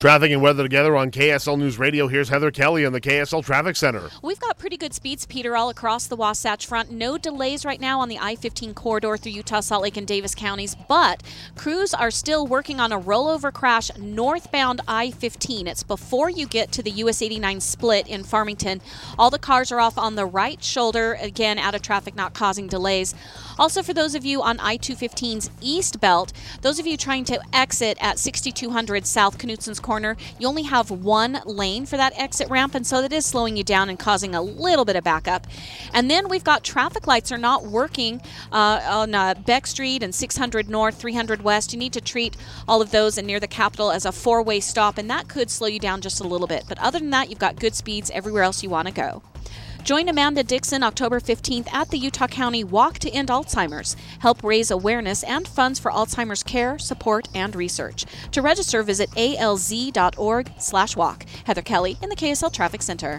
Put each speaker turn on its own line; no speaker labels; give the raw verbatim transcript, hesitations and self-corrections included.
Traffic and weather together on K S L News Radio. Here's Heather Kelly in the K S L Traffic Center.
We've got pretty good speeds, Peter, all across the Wasatch Front. No delays right now on the I fifteen corridor through Utah, Salt Lake, and Davis counties, but crews are still working on a rollover crash northbound I fifteen. It's before you get to the U S eighty-nine split in Farmington. All the cars are off on the right shoulder, again, out of traffic, not causing delays. Also, for those of you on I two fifteen's east belt, those of you trying to exit at sixty-two hundred South Knutson's Corner, you only have one lane for that exit ramp, and so that is slowing you down and causing a little bit of backup. And then we've got traffic lights are not working uh, on uh, Beck Street and six hundred North, three hundred West. You need to treat all of those and near the Capitol as a four-way stop, and that could slow you down just a little bit. But other than that, you've got good speeds everywhere else you want to go. Join Amanda Dixon October fifteenth at the Utah County Walk to End Alzheimer's. Help raise awareness and funds for Alzheimer's care, support, and research. To register, visit alz dot org slash walk. Heather Kelly in the K S L Traffic Center.